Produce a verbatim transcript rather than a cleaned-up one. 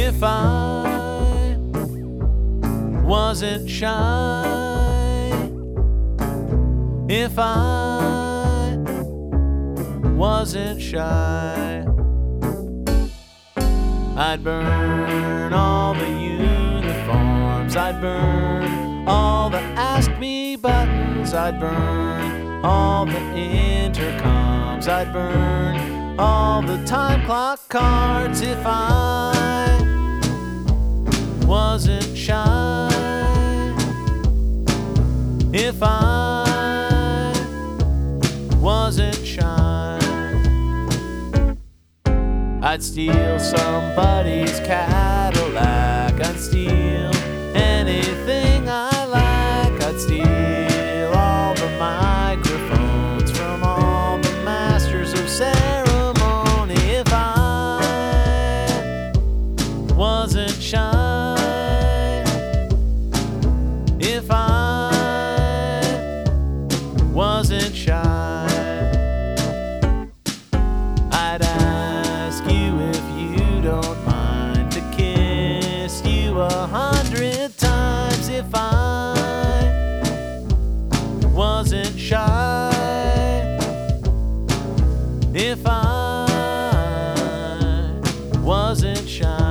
If I wasn't shy, if I wasn't shy, I'd burn all the uniforms, I'd burn all the Ask Me buttons, I'd burn all the intercoms, I'd burn all the time clock cards if I wasn't shy, if I wasn't shy. I'd steal somebody's Cadillac, I'd steal anything I like, I'd steal all the microphones from all the masters of ceremony if I wasn't shy, if I wasn't shy. I'd ask you if you don't mind to kiss you a hundred times if I wasn't shy, if I wasn't shy.